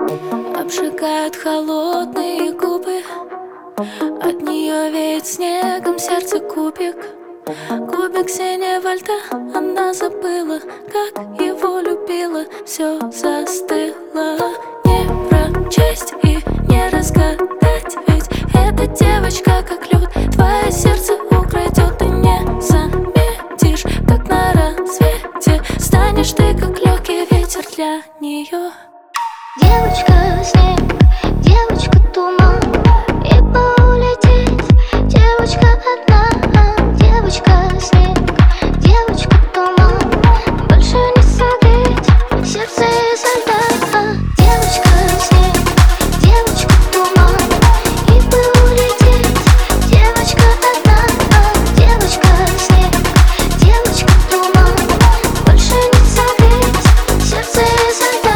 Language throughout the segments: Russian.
Обжигают холодные губы, от нее веет снегом сердце кубик. Кубик синего льда, она забыла, как его любила. Все застыло, не прочесть и не разгадать. Ведь эта девочка как лед, твое сердце украдет. Ты не заметишь, как на рассвете станешь ты, как легкий ветер для нее. Девочка снег, девочка туман, и улететь. Девочка одна, девочка снег, девочка туман, больше не согреть сердце изо льда. Девочка снег, девочка туман, и улететь. Девочка одна, девочка снег, девочка туман, больше не согреть сердце изо льда.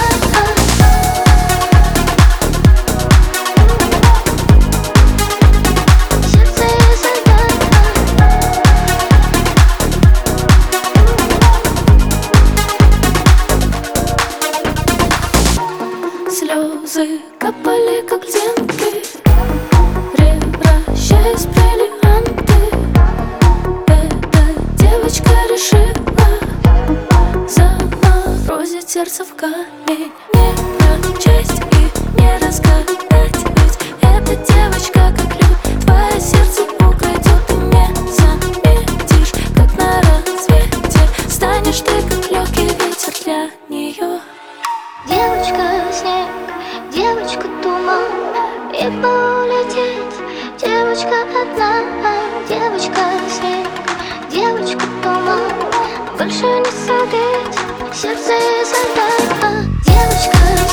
Слезы капали, как льдинки, превращаясь в бриллианты. Эта девочка решила заморозить сердце в камень. Не прочесть и не разгадать. Ведь эта девочка как лед, твое сердце украдет. Ты не заметишь, как на рассвете станешь ты, как легкий ветер для нее. Девочка снег, девочка туман, и улететь. Девочка одна, девочка снег, девочка туман, больше не согреть сердце изо льда. Девочка